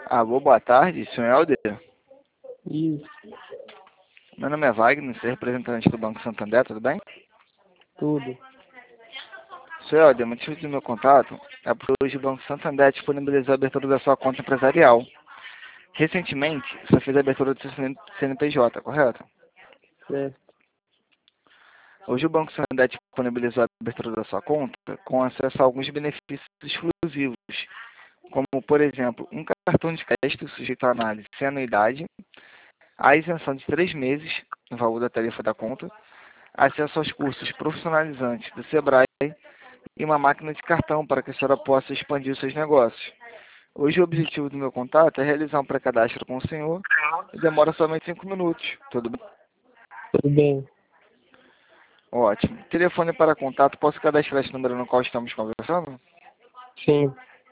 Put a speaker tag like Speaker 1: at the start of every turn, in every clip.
Speaker 1: Alô, boa tarde, senhor Helder.
Speaker 2: Isso,
Speaker 1: Meu nome é Wagner, sou representante do Banco Santander, tudo bem?
Speaker 2: tudo.
Speaker 1: Senhor Helder, o motivo do meu contato é porque hoje o Banco Santander disponibilizou a abertura da sua conta empresarial. Recentemente, você fez a abertura do seu CNPJ, correto?
Speaker 2: Certo.
Speaker 1: Hoje o Banco Santander disponibilizou a abertura da sua conta com acesso a alguns benefícios exclusivos, como, por exemplo, um cartão de crédito sujeito à análise sem anuidade, a isenção de 3 meses no valor da tarifa da conta, acesso aos cursos profissionalizantes do Sebrae e uma máquina de cartão para que a senhora possa expandir os seus negócios. Hoje o objetivo do meu contato é realizar um pré-cadastro com o senhor e demora somente 5 minutos. Tudo bem?
Speaker 2: Tudo bem.
Speaker 1: Ótimo. Telefone para contato, posso cadastrar esse número no qual estamos conversando?
Speaker 2: Sim.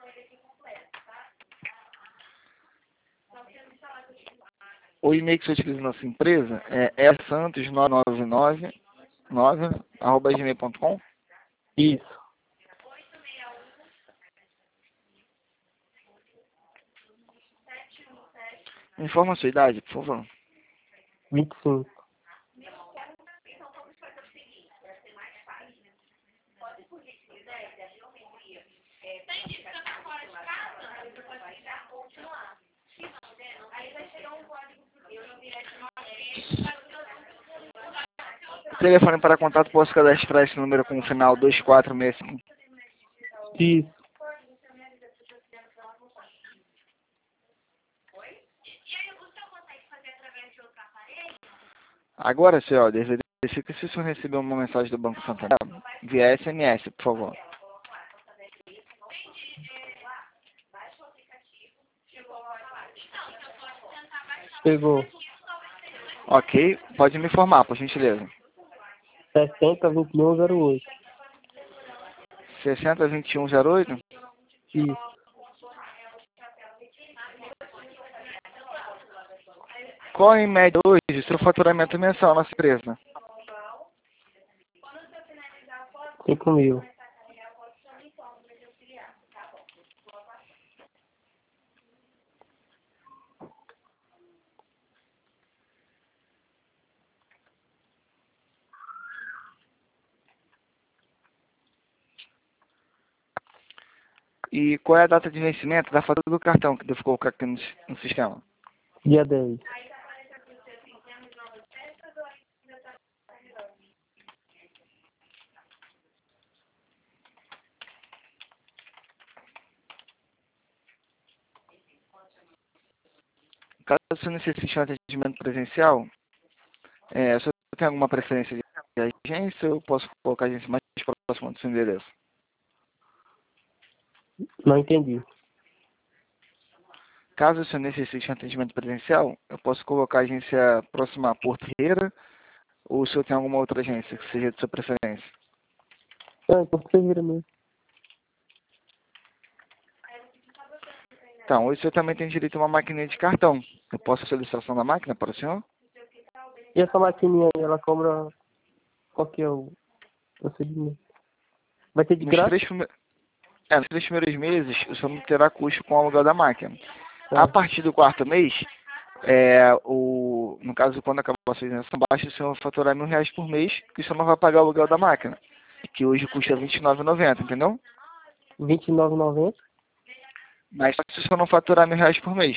Speaker 1: O e-mail que você utiliza na nossa empresa é santos9999@gmail.com.
Speaker 2: Isso.
Speaker 1: Informa a sua idade, por favor.
Speaker 2: 25.
Speaker 1: Telefone para contato, posso cadastrar esse número com o final 2465.
Speaker 2: Isso.
Speaker 1: Agora, senhor, verifique se o senhor recebeu uma mensagem do Banco Santander via SMS, por favor.
Speaker 2: Chegou.
Speaker 1: Ok, pode me informar, por gentileza.
Speaker 2: 60-21-08.
Speaker 1: 602108.
Speaker 2: Isso.
Speaker 1: Qual em média hoje o seu faturamento mensal na sua empresa?
Speaker 2: 5.000.
Speaker 1: E qual é a data de vencimento da fatura do cartão que devo colocar aqui no sistema?
Speaker 2: Dia 10.
Speaker 1: Caso você necessite de um atendimento presencial, o senhor tem alguma preferência de agência ou eu posso colocar a agência mais próxima do seu endereço?
Speaker 2: Não entendi.
Speaker 1: Caso o senhor necessite de um atendimento presencial, eu posso colocar a agência próxima a Porto Ferreira ou o senhor tem alguma outra agência que seja de sua preferência?
Speaker 2: Ah, Porto Ferreira mesmo.
Speaker 1: Então, hoje o senhor também tem direito a uma maquininha de cartão. Eu posso a solicitação da máquina para o senhor?
Speaker 2: E essa maquininha aí, ela cobra... Qual que é o procedimento? Vai ter de
Speaker 1: Nos
Speaker 2: graça?
Speaker 1: nos 3 primeiros meses, o senhor não terá custo com o aluguel da máquina. A
Speaker 2: Tá.
Speaker 1: partir do 4º mês, no caso, quando acabar a sua isenção baixa, o senhor vai faturar R$ 1.000 por mês, que o senhor não vai pagar o aluguel da máquina, que hoje custa R$ 29,90, entendeu?
Speaker 2: 29,90?
Speaker 1: Mas só que se o senhor não faturar R$ 1.000 por mês,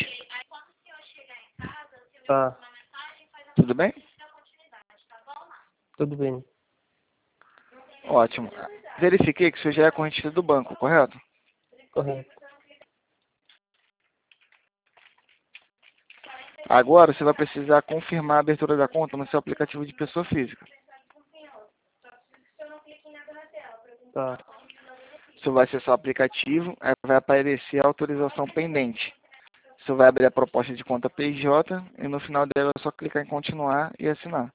Speaker 2: Tá.
Speaker 1: tudo bem?
Speaker 2: Tudo bem.
Speaker 1: Ótimo. Verifiquei que o senhor já é correntista do banco, correto?
Speaker 2: Correto.
Speaker 1: Agora você vai precisar confirmar a abertura da conta no seu aplicativo de pessoa física.
Speaker 2: Tá.
Speaker 1: O senhor vai acessar o aplicativo, aí vai aparecer a autorização pendente. O senhor vai abrir a proposta de conta PJ e no final dela é só clicar em continuar e assinar.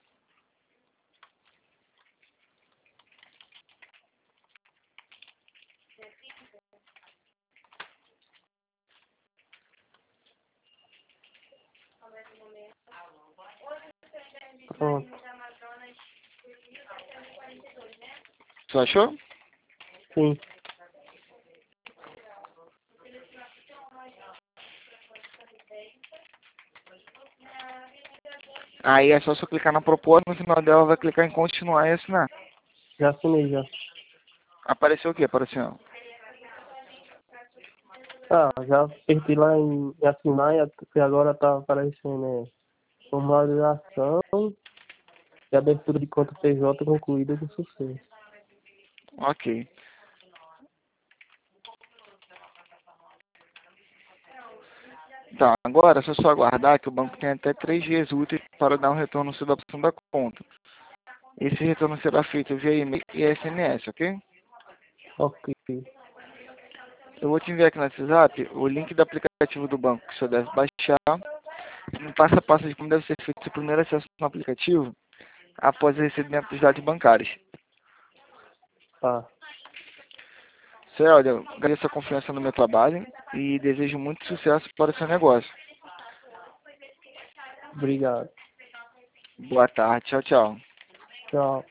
Speaker 2: Pronto.
Speaker 1: Você achou?
Speaker 2: Sim.
Speaker 1: Aí é só você clicar na proposta, no final dela vai clicar em continuar e assinar.
Speaker 2: Já assinei já.
Speaker 1: Apareceu o quê? Apareceu.
Speaker 2: Ah, já apertei lá em assinar e agora tá aparecendo formalização e abertura de conta PJ concluída com sucesso.
Speaker 1: Ok. Tá, agora é só aguardar que o banco tem até 3 dias úteis para dar um retorno sobre a opção da conta. Esse retorno será feito via e-mail e SMS, ok?
Speaker 2: Ok.
Speaker 1: Eu vou te enviar aqui no WhatsApp o link do aplicativo do banco que o senhor deve baixar. Um passo a passo de como deve ser feito o primeiro acesso no aplicativo após o recebimento dos dados bancários.
Speaker 2: Tá.
Speaker 1: Senhor, olha, eu agradeço a confiança no meu trabalho e desejo muito sucesso para o seu negócio.
Speaker 2: Obrigado.
Speaker 1: Boa tarde, tchau, tchau.
Speaker 2: Tchau.